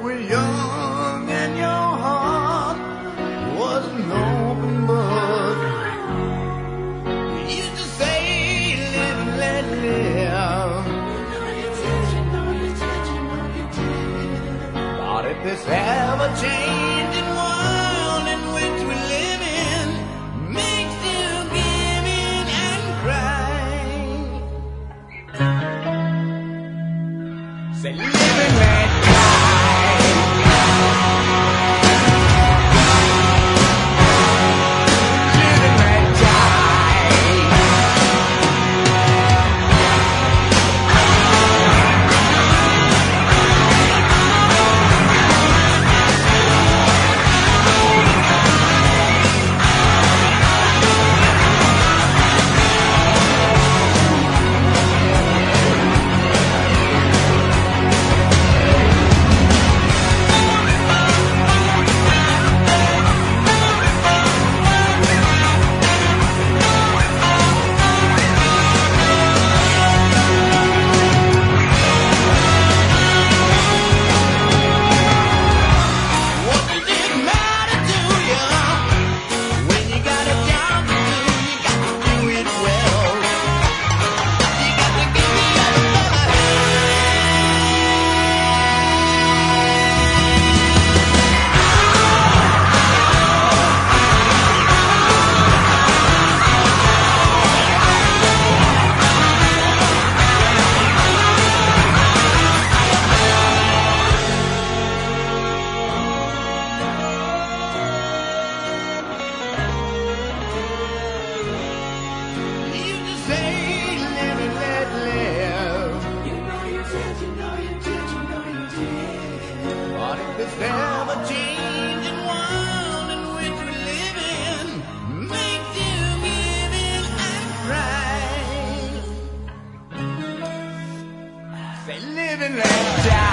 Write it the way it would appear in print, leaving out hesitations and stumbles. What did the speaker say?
were young and your heart was an open book. You used to say, live and let live. But if this ever-changing world in which we live in makes you give in and cry, say, live and let this ever-changing world in which we live in makes you give in and cry. Say, live and let die.